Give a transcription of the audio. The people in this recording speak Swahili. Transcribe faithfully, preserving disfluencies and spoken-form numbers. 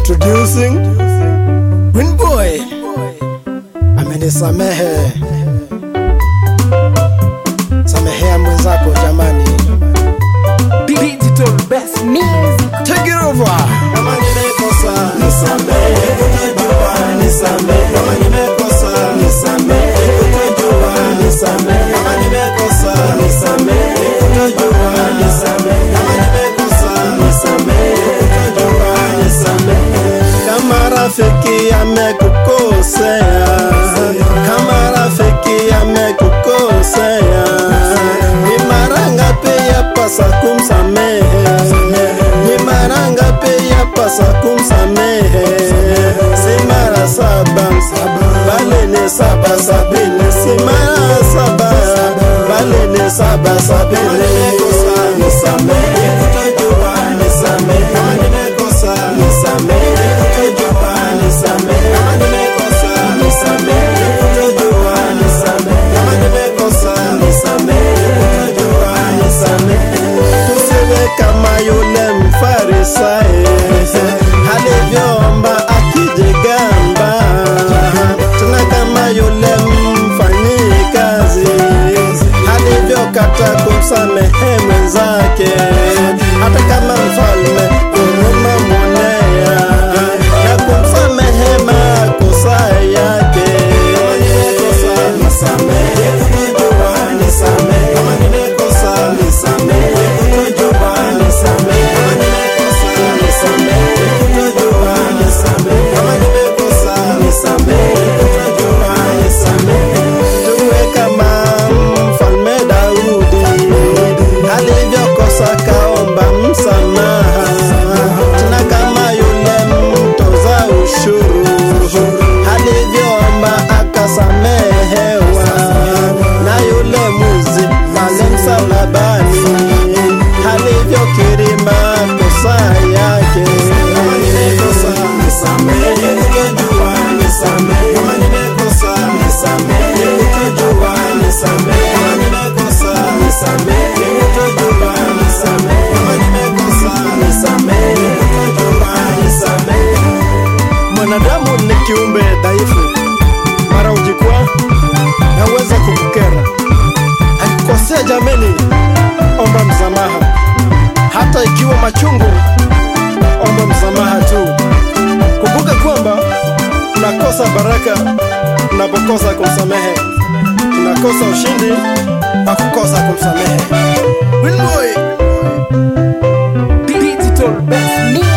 Introducing Winboy amenisamehe. Samehea mwenzako jamani. Digital best music. Take it over. Kama nimekosa nisamehe, utajua nisamehe. Kama nimekosa nisamehe, utajua nisamehe. Kama nimekosa nisamehe, utajua nisamehe. Kama nimekosa nisamehe, utajua nisamehe. Kama rafiki amekukosea, kama rafiki amekukosea, ni mara ngapi yapasa kumsamehe? Ni mara ngapi yapasa kumsamehe? Si mara saba, bali ni saba sabini. Si mara saba, bali ni saba sabini. Kama nimekosa nisamehe, utajua nisamehe. Kama nimekosa nisamehe, utajua nisamehe. Kama nimekosa nisamehe, utajua nisamehe. Kama nimekosa nisamehe, utajua nisamehe. Tusiwe kama yule Mfarisayo alivyoomba akijigamba, tena kama yule mfanyikazi alivyokata kumsamehe mwenzake. Hata kama mfalme huruma mwonea na kumsamehe makosa yake. Kama nimekosa nisamehe, utajua nisamehe. Kama nimekosa nisamehe, utajua nisamehe. Kama nimekosa nisamehe, utajua nisamehe. Kama nimekosa nisamehe, utajua nisamehe. Tuwe kama mfalme Daudi alivyokosa kaomba msamaha, tena kama yule mtoza ushuru alivyoomba akasamehewa, na yule mwizi pale msalabani alivyokiri makosa yake. Kama nimekosa nisamehe, utajua nisamehe. Kama nimekosa nisamehe, utajua nisamehe. Kama nimekosa nisamehe, utajua nisamehe. Kama nimekosa nisamehe, utajua nisamehe. Mwanadamu ni kiumbe dhaifu, mara ujikwaa naweza kukukera. Akikosea jameni, omba msamaha. Hata ikiwa machungu, omba msamaha tu. Kumbuka kwamba unakosa baraka unapokosa kumsamehe, unakosa ushindi kwa kukosa kumsamehe. Winboy Digital best music.